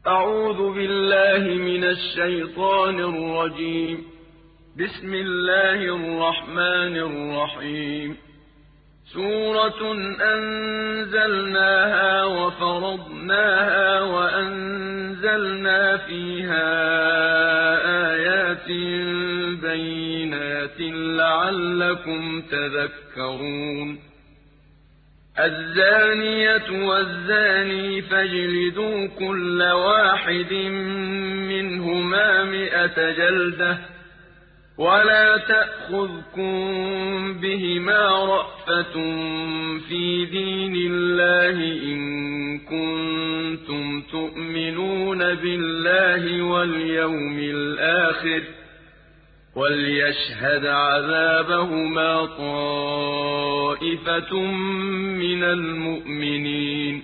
أعوذ بالله من الشيطان الرجيم. بسم الله الرحمن الرحيم. سورة أنزلناها وفرضناها وأنزلنا فيها آيات بينات لعلكم تذكرون. الزانية والزاني فاجلدوا كل واحد منهما 100 جلدة ولا تأخذكم بهما رأفة في دين الله إن كنتم تؤمنون بالله واليوم الآخر وليشهد عذابهما طائفة من المؤمنين.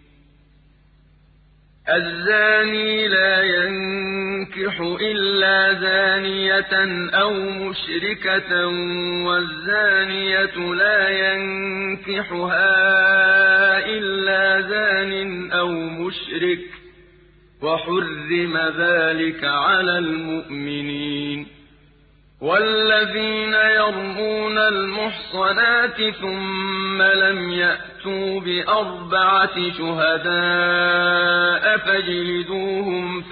الزاني لا ينكح إلا زانية أو مشركة والزانية لا ينكحها إلا زان أو مشرك وحرم ذلك على المؤمنين. والذين يرمون المحصنات ثم لم يأتوا ب4 شهداء فاجلدوهم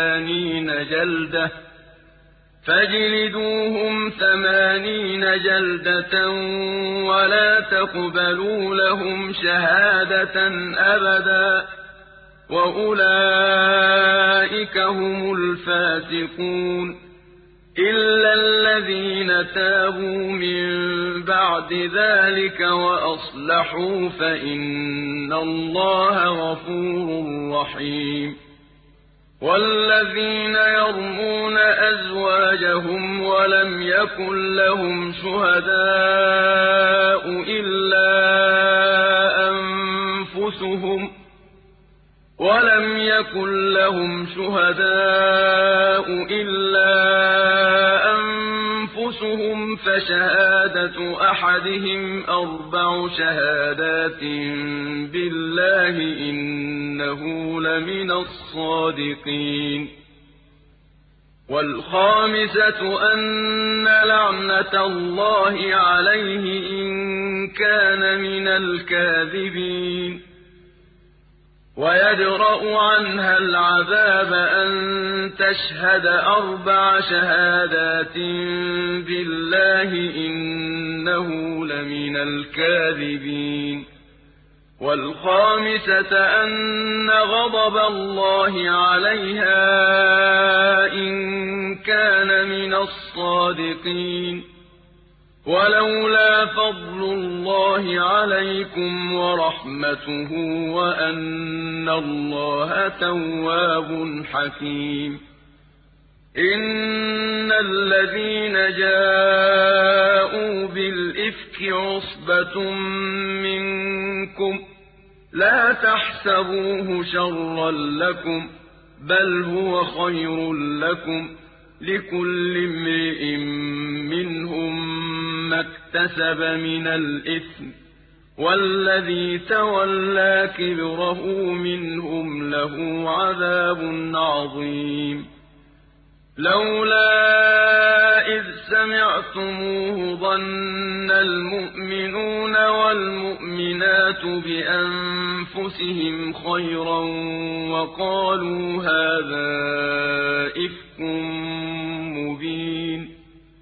80 جلدة ولا تقبلوا لهم شهادة أبدا وأولئك هم الفاسقون. إلا الذين تابوا من بعد ذلك وأصلحوا فإن الله غفور رحيم. والذين يرمون أزواجهم ولم يكن لهم شهداء إلا أنفسهم فشهادة أحدهم 4 شهادات بالله إنه لمن الصادقين. والخامسة أن لعنة الله عليه إن كان من الكاذبين. ويدرأ عنها العذاب أن تشهد 4 شهادات بالله إنه لمن الكاذبين. والخامسة أن غضب الله عليها إن كان من الصادقين. ولولا فضل الله عليكم ورحمته وأن الله تواب حكيم. إن الذين جاءوا بالإفك عصبة منكم لا تحسبوه شرا لكم بل هو خير لكم لكل امرئ منهم ما اكتسب من الإثم والذي تولى كبره منهم له عذاب عظيم. لولا إذ سمعتموه ظن المؤمنون والمؤمنات بأنفسهم خيرا وقالوا هذا إفك مبين.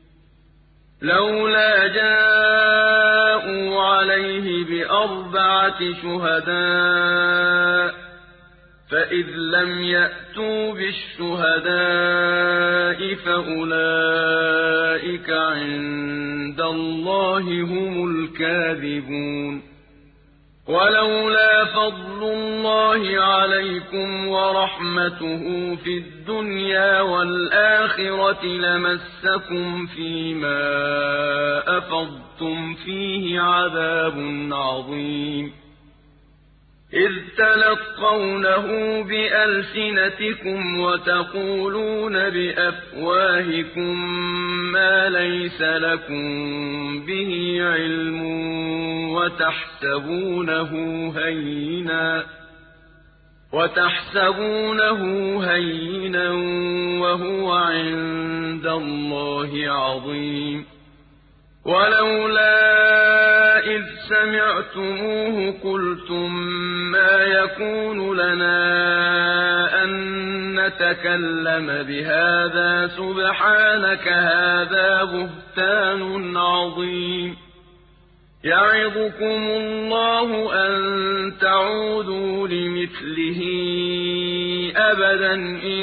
لولا جاءوا عليه ب4 شهداء فإذ لم يأتوا بالشهداء فأولئك عند الله هم الكاذبون. ولولا فضل الله عليكم ورحمته في الدنيا والآخرة لمسكم فيما أفضتم فيه عذاب عظيم. إذ تلقونه بألسنتكم وتقولون بأفواهكم ما ليس لكم به علم وتحسبونه هينا وتحسبونه هينا وهو عند الله عظيم ولولا إذ سمعتموه قلتم ما يكون لنا أن نتكلم بهذا سبحانك هذا بهتان عظيم يعظكم الله أن تعودوا لمثله أبدا إن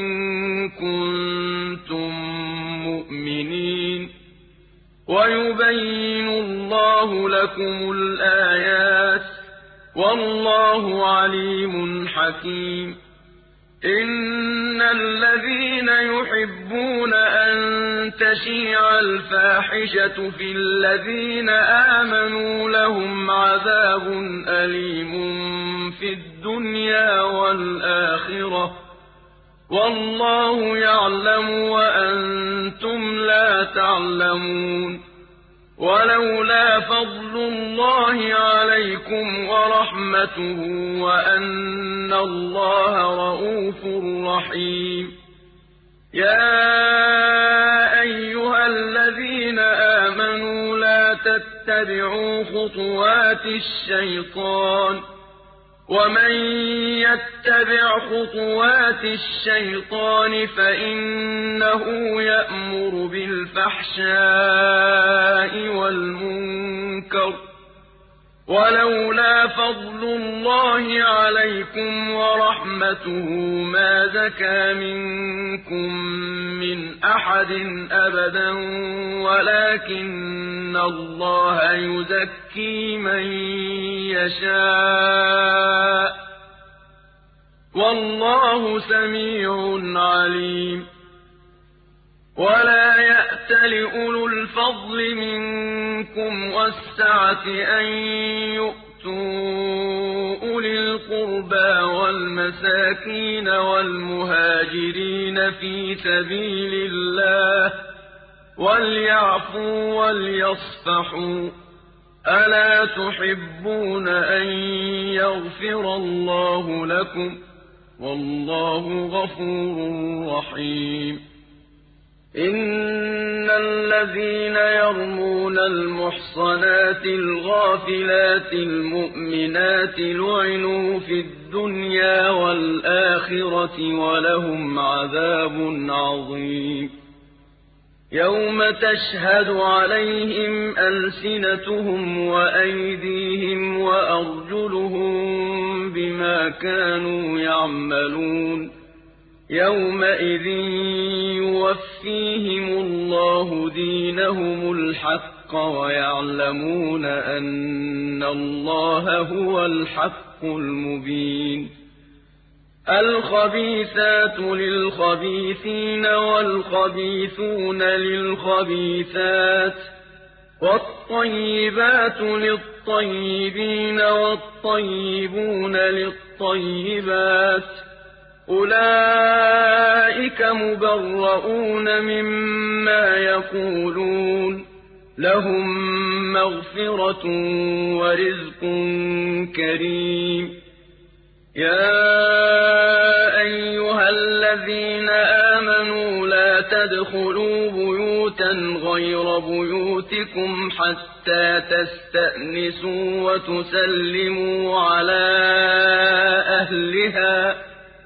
كنتم مؤمنين ويبين الله لكم الآيات والله عليم حكيم إن الذين يحبون أن تشيع الفاحشة في الذين آمنوا لهم عذاب أليم في الدنيا والآخرة والله يعلم وأنتم لا تعلمون ولولا فضل الله عليكم ورحمته وأن الله رءوف رحيم يا أيها الذين آمنوا لا تتبعوا خطوات الشيطان ومن يتبع خطوات الشيطان فإنه يأمر بالفحشاء والمنكر ولولا فضل الله عليكم ورحمته ما زكى منكم من أحد أبدا ولكن الله يزكي من يشاء والله سميع عليم ولا يأتل أولو الفضل منكم والسعة أن يؤتوا أولي القربى والمساكين والمهاجرين في سبيل الله وليعفوا وليصفحوا ألا تحبون أن يغفر الله لكم والله غفور رحيم إن الذين يرمون المحصنات الغافلات المؤمنات لعنوا في الدنيا والآخرة ولهم عذاب عظيم يوم تشهد عليهم ألسنتهم وأيديهم وأرجلهم بما كانوا يعملون يومئذ يوفيهم الله دينهم الحق ويعلمون أن الله هو الحق المبين الخبيثات للخبيثين والخبيثون للخبيثات والطيبات للطيبين والطيبون للطيبات أولئك مبرؤون مما يقولون لهم مغفرة ورزق كريم يا أيها الذين آمنوا لا تدخلوا بيوتا غير بيوتكم حتى تستأنسوا وتسلموا على أهلها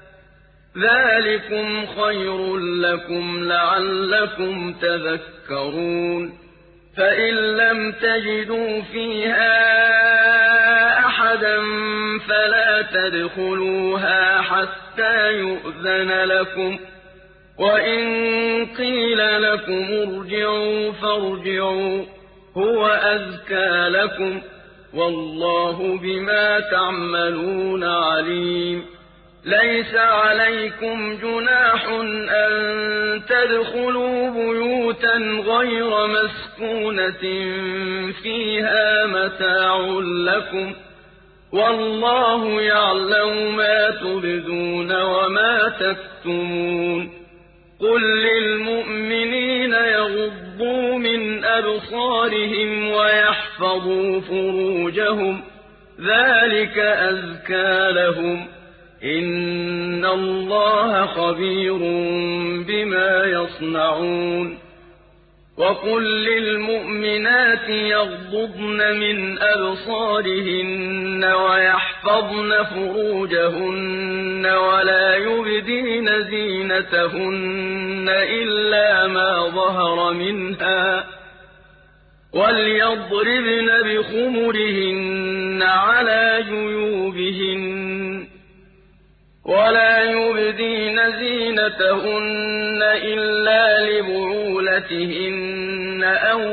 ذلكم خير لكم لعلكم تذكرون فإن لم تجدوا فيها أحدا فلا تدخلوها حتى يؤذن لكم وإن قيل لكم ارجعوا فارجعوا هو أزكى لكم والله بما تعملون عليم ليس عليكم جناح أن تدخلوا بيوتا غير مسكونة فيها متاع لكم والله يعلم ما تبدون وما تكتمون قل للمؤمنين يغضوا من أبصارهم ويحفظوا فروجهم ذلك أزكى لهم إِنَّ اللَّهَ خَبِيرٌ بِمَا يَصْنَعُونَ وَقُل لِّلْمُؤْمِنَاتِ يَغْضُضْنَ مِنْ أَبْصَارِهِنَّ وَيَحْفَظْنَ فُرُوجَهُنَّ وَلَا يُبْدِينَ زِينَتَهُنَّ إِلَّا مَا ظَهَرَ مِنْهَا ۖ وَلْيَضْرِبْنَ بِخُمُرِهِنَّ عَلَىٰ جُيُوبِهِنَّ وَلَا يُبْدِينَ زِينَتَهُنَّ إِلَّا لِبُعُولَتِهِنَّ أَوْ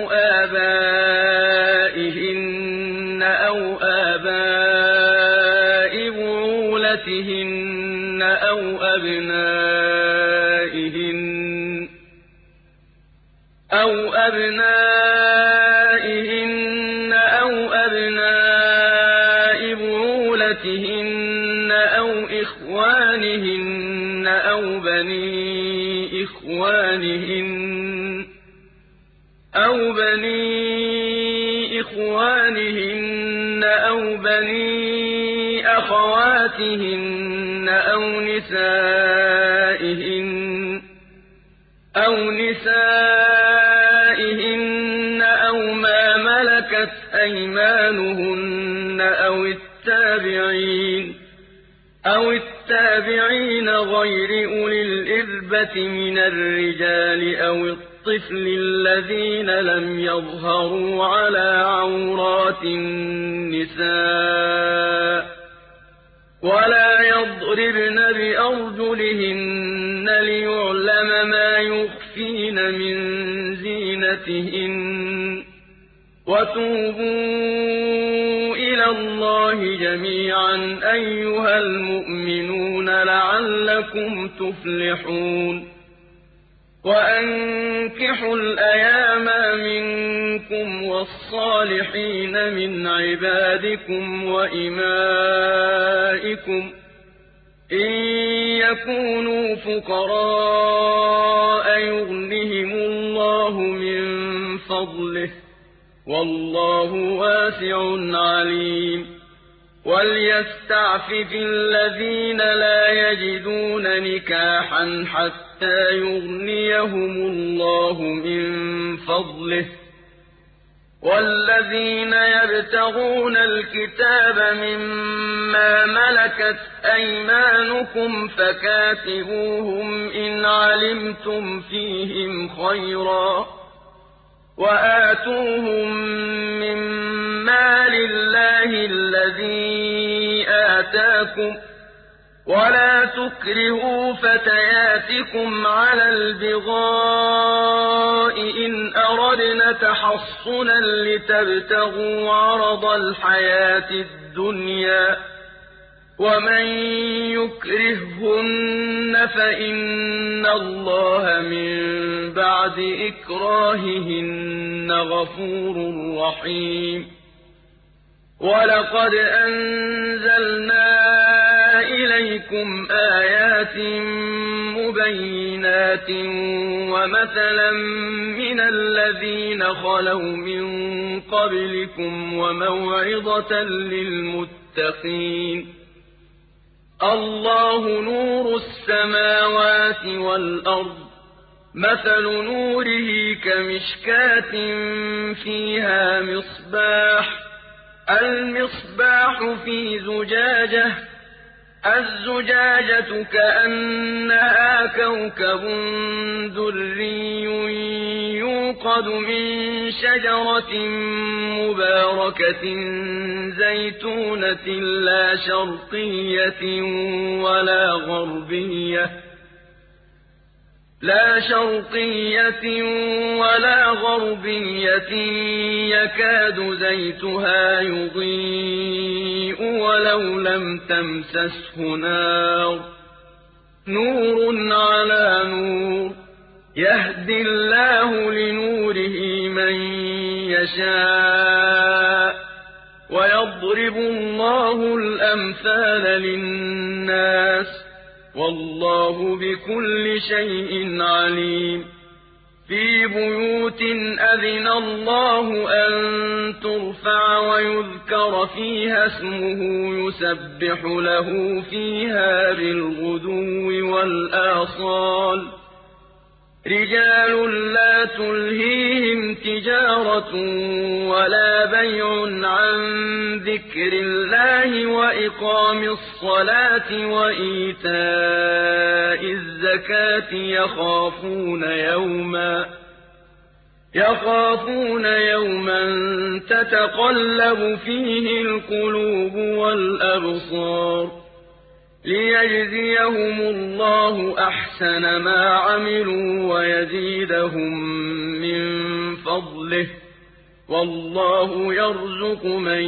آبَائِهِنَّ أَوْ آبَاءِ بُعُولَتِهِنَّ أَوْ أَبْنَاءِ بُعُولَتِهِنَّ أَوْ إِخْوَانِهِنَّ أَوْ بَنِي إخْوَانِهِنَّ أَوْ بَنِي أَخَوَاتِهِنَّ أَوْ نِسَائِهِنَّ أَوْ مَا مَلَكَتْ أَيْمَانُهُنَّ أَوِ التَّابِعِينَ غَيْرِ أُولِي الْإِرْبَةِ مِنَ الرِّجَالِ أَوِ الطِّفْلِ الَّذِينَ لَمْ يَظْهَرُوا عَلَىٰ عَوْرَاتِ النِّسَاءِ ۖ وَلَا يَضْرِبْنَ بِأَرْجُلِهِنَّ لِيُعْلَمَ مَا يُخْفِينَ مِن زِينَتِهِنَّ ۚ وَتُوبُوا إِلَى اللَّهِ جَمِيعًا أَيُّهَا الْمُؤْمِنُونَ لَعَلَّكُمْ تُفْلِحُونَ وَأَنكِحُوا الْأَيَامَ مِنكُمْ وَالصَّالِحِينَ مِنْ عِبَادِكُمْ وَإِمَائِكُمْ إِن يَكُونُوا فُقَرَاءَ يُغْنِهِمُ اللَّهُ مِن فَضْلِهِ ۗ وَاللَّهُ وَاسِعٌ عَلِيمٌ وَلْيَسْتَعْفِفِ الَّذِينَ لَا يَجِدُونَ نِكَاحًا حَتَّىٰ يُغْنِيَهُمُ اللَّهُ مِن فَضْلِهِ ۗ وَالَّذِينَ يَبْتَغُونَ الْكِتَابَ مِمَّا مَلَكَتْ أَيْمَانُكُمْ فَكَاتِبُوهُمْ إِنْ عَلِمْتُمْ فِيهِمْ خَيْرًا ۖ وَآتُوهُم مِّن مَّالِ اللَّهِ الَّذِي آتَاكُمْ ۚ وَلَا تُكْرِهُوا فَتَيَاتِكُمْ عَلَى الْبِغَاءِ إِنْ أَرَدْنَ تَحَصُّنًا لِّتَبْتَغُوا عَرَضَ الْحَيَاةِ الدُّنْيَا ۚ وَمَن يُكْرِههُّنَّ فَإِنَّ اللَّهَ مِن بَعْدِ إِكْرَاهِهِنَّ غَفُورٌ رَّحِيمٌ وَلَقَدْ أَنزَلْنَا إِلَيْكُمْ آيَاتٍ مُّبَيِّنَاتٍ وَمَثَلًا مِّنَ الَّذِينَ خَلَوْا مِن قَبْلِكُمْ وَمَوْعِظَةً لِّلْمُتَّقِينَ اللَّهُ نُورُ السَّمَاوَاتِ وَالْأَرْضِ ۚ مَثَلُ نُورِهِ كَمِشْكَاةٍ فِيهَا مِصْبَاحٌ ۖ الْمِصْبَاحُ فِي زُجَاجَةٍ ۖ الزُّجَاجَةُ كَأَنَّهَا كَوْكَبٌ دُرِّيٌّ يُوقَدُ مِن شَجَرَةٍ مُّبَارَكَةٍ زَيْتُونَةٍ لَّا شَرْقِيَّةٍ وَلَا غَرْبِيَّةٍ يَكَادُ زَيْتُهَا يُضِيءُ وَلَوْ لَمْ تَمْسَسْهُ نَارٌ ۚ نُّورٌ عَلَىٰ نُورٍ ۗ يَهْدِي اللَّهُ لِنُورِهِ مَن يَشَاءُ ۚ وَيَضْرِبُ اللَّهُ الْأَمْثَالَ لِلنَّاسِ ۗ وَاللَّهُ بِكُلِّ شَيْءٍ عَلِيمٌ في بيوت أذن الله أن ترفع ويذكر فيها اسمه يسبح له فيها بالغدو والآصال رجال لا تلهيهم تجارة ولا بيع عن ذكر الله وإقام الصلاة وإيتاء الزكاة يخافون يوما تتقلب فيه القلوب والأبصار ليجزيهم الله أحسن ما عملوا ويزيدهم من فضله والله يرزق من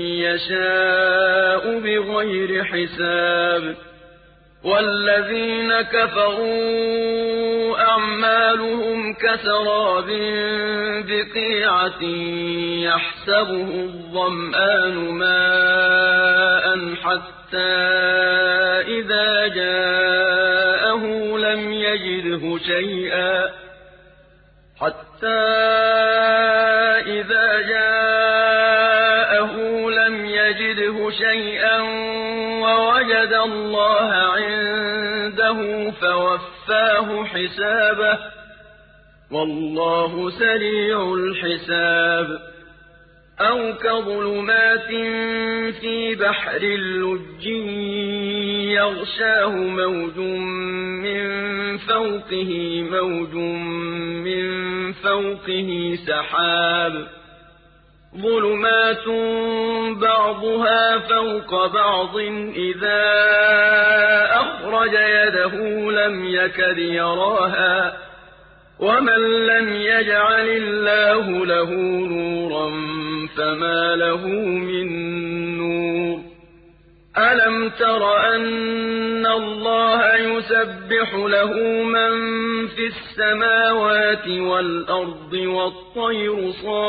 يشاء بغير حساب والذين كفروا أعمالهم كسراب بقيعة يحسبه الظمآن ماء حتى إذا جاءه لم يجده شيئا ووجد الله عنده فوفاه حسابه والله سريع الحساب أو كظلمات في بحر اللج يغشاه موج من فوقه سحاب ظلمات بعضها فوق بعض إذا أخرج يده لم يكد يراها ومن لم يجعل الله له نورا فما له من نور ألم تر أن الله يسبح له من في السماوات والأرض والطير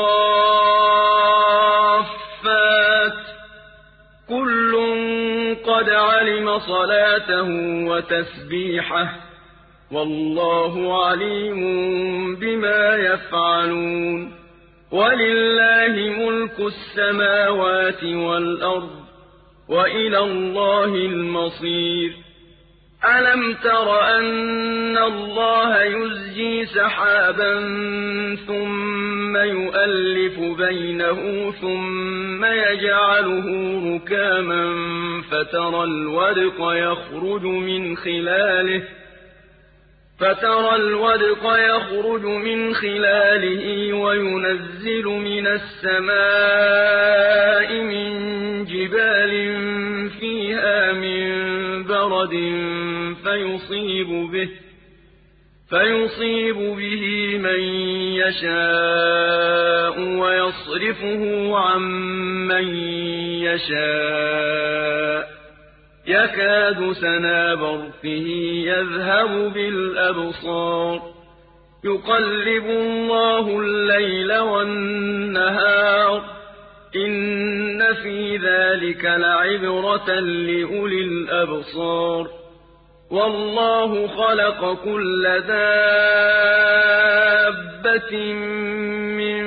صافات كل قد علم صلاته وتسبيحه والله عليم بما يفعلون ولله ملك السماوات والأرض وإلى الله المصير ألم تر أن الله يزجي سحابا ثم يؤلف بينه ثم يجعله ركاما فترى الودق يخرج من خلاله وينزل من السماء من جبال فيها من برد فيصيب به من يشاء ويصرفه عن من يشاء يكاد سنا برقه يذهب بالأبصار يقلب الله الليل والنهار إن في ذلك لعبرة لأولي الأبصار والله خلق كل دابة من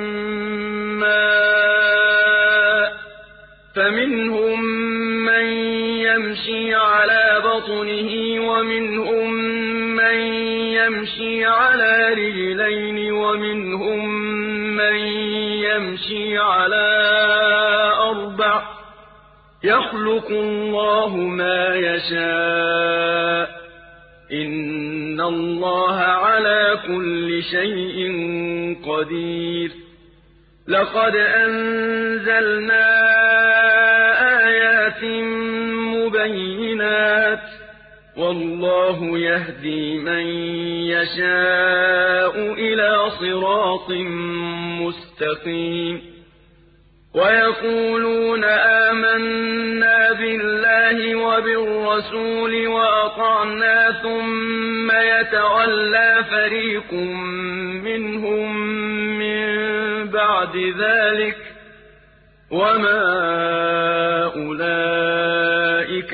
ماء فمنهم من يمشي على بطنه ومنهم من يمشي على رجلين ومنهم من يمشي على أربع يخلق الله ما يشاء إن الله على كل شيء قدير لقد أنزلنا آيات مبينات والله يهدي من يشاء إلى صراط مستقيم ويقولون آمنا بالله وبالرسول وأطعنا ثم يتولى فريق منهم من بعد ذلك وما أولئك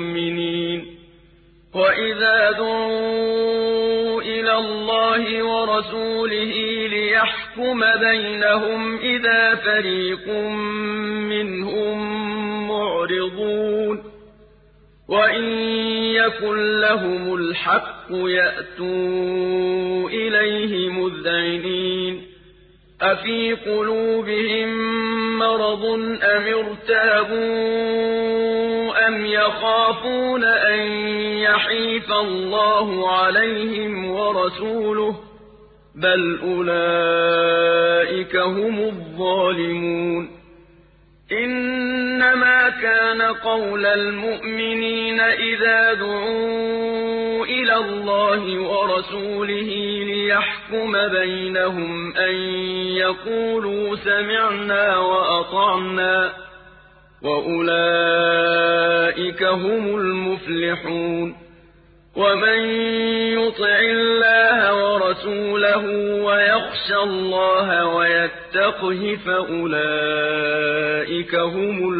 بالمؤمنين وإذا دعوا إلى الله ورسوله وَرَسُولِهِ لِيَحْكُمَ بَيْنَهُمْ إِذَا فَرِيقٌ مِّنْهُم مُّعْرِضُونَ وَإِن يَكُن لَّهُمُ الْحَقُّ يَأْتُوا إِلَيْهِ مُذْعِنِينَ أَفِي قُلُوبِهِم مَّرَضٌ أَمِ ارْتَابُوا أَمْ يَخَافُونَ أَن يَحِيفَ اللَّهُ عَلَيْهِمْ وَرَسُولُهُ ۚ بَلْ أُولَٰئِكَ هُمُ الظَّالِمُونَ إِنَّمَا كَانَ قَوْلَ الْمُؤْمِنِينَ إِذَا دُعُوا إِلَى اللَّهِ وَرَسُولِهِ لِيَحْكُمَ بَيْنَهُمْ أَن يَقُولُوا سَمِعْنَا وَأَطَعْنَا ۚ وَأُولَٰئِكَ هُمُ الْمُفْلِحُونَ وَمَن يُطِعِ اللَّهَ وَرَسُولَهُ وَيَخْشَ اللَّهَ وَيَتَّقْهِ فَأُولَٰئِكَ هُمُ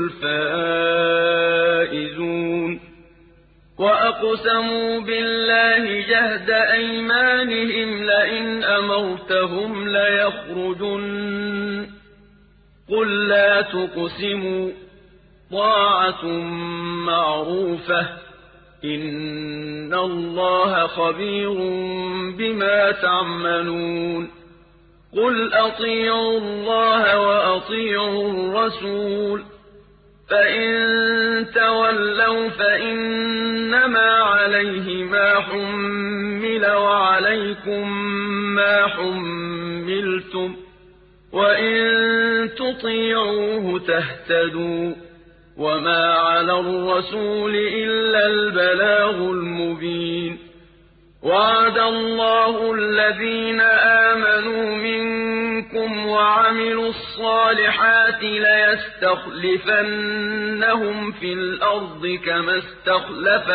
الْفَائِزُونَ وَأَقْسَمُوا بِاللَّهِ جَهْدَ أَيْمَانِهِمْ لَئِنْ أَمَرْتَهُمْ لَيَخْرُجُنَّ ۖ قُل لَّا تُقْسِمُوا ۖ طَاعَةٌ مَّعْرُوفَةٌ ۚ إِنَّ اللَّهَ خَبِيرٌ بِمَا تَعْمَلُونَ قُلْ أَطِيعُوا اللَّهَ وَأَطِيعُوا الرَّسُولَ ۖ فَإِن تَوَلَّوْا فَإِنَّمَا عَلَيْهِ مَا حُمِّلَ وَعَلَيْكُم مَّا حُمِّلْتُمْ ۖ وَإِن تُطِيعُوهُ تَهْتَدُوا ۚ وَمَا عَلَى الرَّسُولِ إِلَّا الْبَلَاغُ الْمُبِينُ وَعَدَ اللَّهُ الَّذِينَ آمَنُوا مِنكُمْ وَعَمِلُوا الصَّالِحَاتِ لَيَسْتَخْلِفَنَّهُمْ فِي الْأَرْضِ كَمَا اسْتَخْلَفَ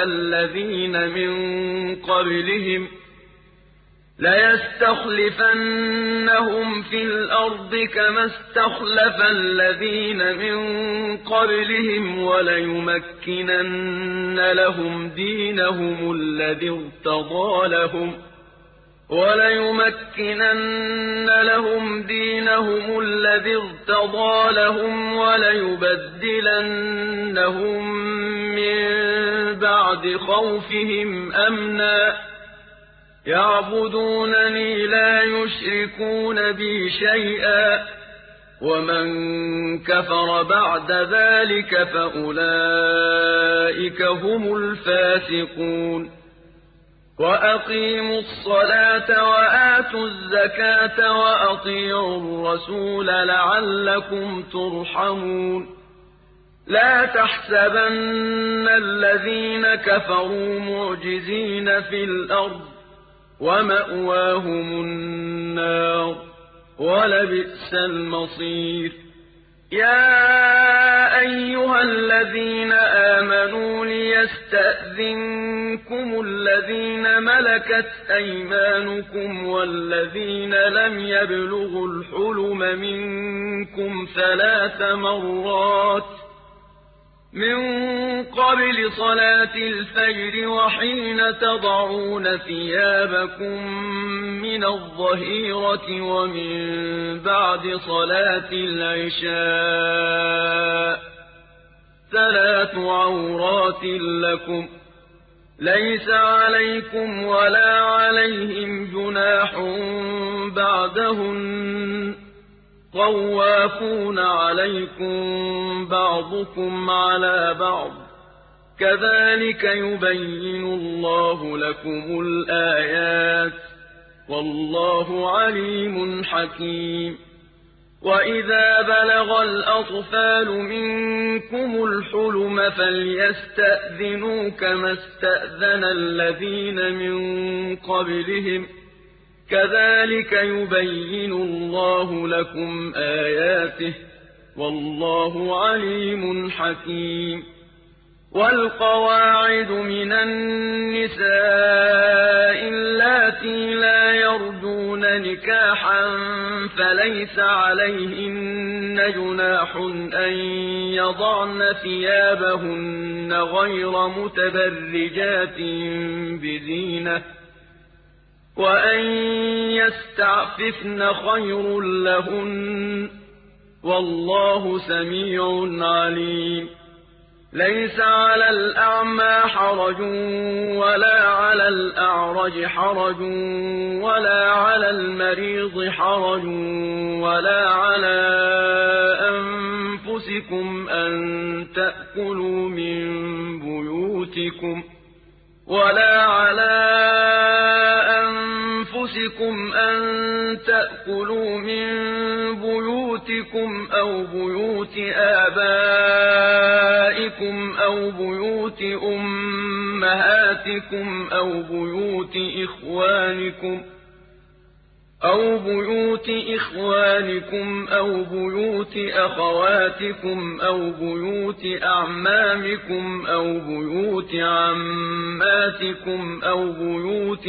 الَّذِينَ مِن قَبْلِهِمْ وَلَيُمَكِّنَنَّ لَهُمْ دِينَهُمُ الَّذِي ارْتَضَىٰ لَهُمْ وَلَيُبَدِّلَنَّهُم مِّن بَعْدِ خَوْفِهِمْ أَمْنًا ۚ يَعْبُدُونَنِي لَا يُشْرِكُونَ بِي شَيْئًا ۚ وَمَن كَفَرَ بَعْدَ ذَٰلِكَ فَأُولَٰئِكَ هُمُ الْفَاسِقُونَ وَأَقِيمُوا الصَّلَاةَ وَآتُوا الزَّكَاةَ وَأَطِيعُوا الرَّسُولَ لَعَلَّكُمْ تُرْحَمُونَ لَا تَحْسَبَنَّ الَّذِينَ كَفَرُوا مُعْجِزِينَ فِي الْأَرْضِ ۚ وَمَأْوَاهُمُ النَّارُ ۖ وَلَبِئْسَ الْمَصِيرُ يَا أَيُّهَا الَّذِينَ آمَنُوا لِيَسْتَأْذِنكُمُ الَّذِينَ مَلَكَتْ أَيْمَانُكُمْ وَالَّذِينَ لَمْ يَبْلُغُوا الْحُلُمَ مِنكُمْ 3 مرات من قبل صلاة الفجر وحين تضعون ثيابكم من الظهيرة ومن بعد صلاة العشاء 3 عورات لكم ليس عليكم ولا عليهم جناح بعدهن طوافون عليكم بعضكم على بعض كذلك يبين الله لكم الآيات والله عليم حكيم وإذا بلغ الأطفال منكم الحلم فليستأذنوا كما استأذن الذين من قبلهم كذلك يبين الله لكم آياته والله عليم حكيم والقواعد من النساء اللاتي لا يرجون نكاحا فليس عليهن جناح أن يضعن ثيابهن غير متبرجات بزينة وأن يستعففن خير لهن والله سميع عليم ليس على الأعمى حرج ولا على الأعرج حرج ولا على المريض حرج ولا على أنفسكم أن تأكلوا من بيوتكم أو بيوت آبائكم أو بيوت أمهاتكم أو بيوت إخوانكم أو بيوت أخواتكم أو بيوت أعمامكم أو بيوت عماتكم أو بيوت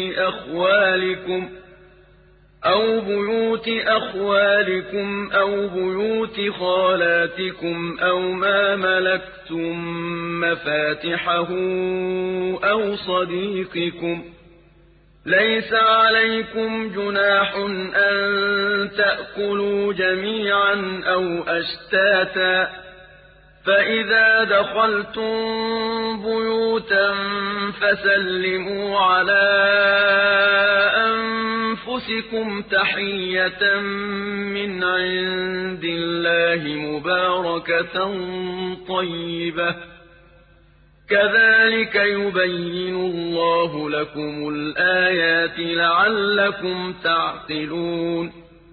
أخوالكم أو بيوت خالاتكم أو ما ملكتم مفاتحه أو صديقكم ليس عليكم جناح أن تأكلوا جميعا أو أشتاتا فإذا دخلتم بيوتا فسلموا على أنفسكم تحية من عند الله مباركة طيبة كذلك يبين الله لكم الآيات لعلكم تعقلون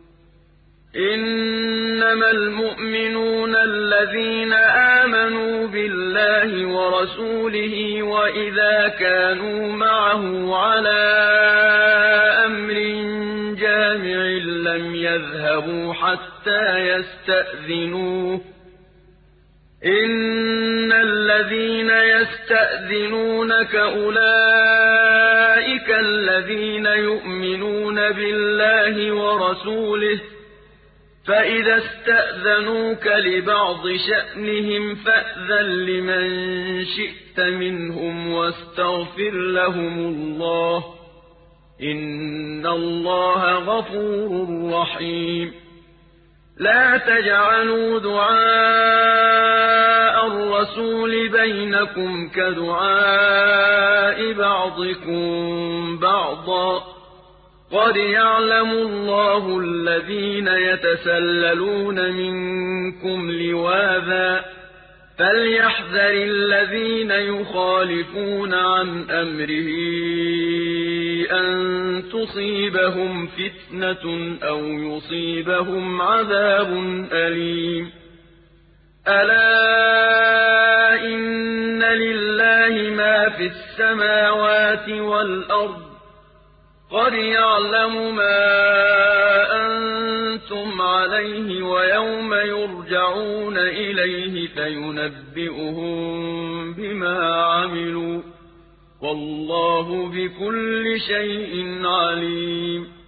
إنما المؤمنون الذين آمنوا بالله ورسوله وإذا كانوا معه على أمر جامع لم يذهبوا حتى يستأذنوه إن الذين يستأذنونك أولئك الذين يؤمنون بالله ورسوله فإذا استأذنوك لبعض شأنهم فأذن لمن شئت منهم واستغفر لهم الله إن الله غفور رحيم لا تجعلوا دعاء الرسول بينكم كدعاء بعضكم بعضا قد يعلم الله الذين يتسللون منكم لواذا فليحذر الذين يخالفون عن أمره أن تصيبهم فتنة أو يصيبهم عذاب أليم ألا إن لله ما في السماوات والأرض قد يعلم ما أنتم عليه ويوم يرجعون إليه فينبئهم بما عملوا والله بكل شيء عليم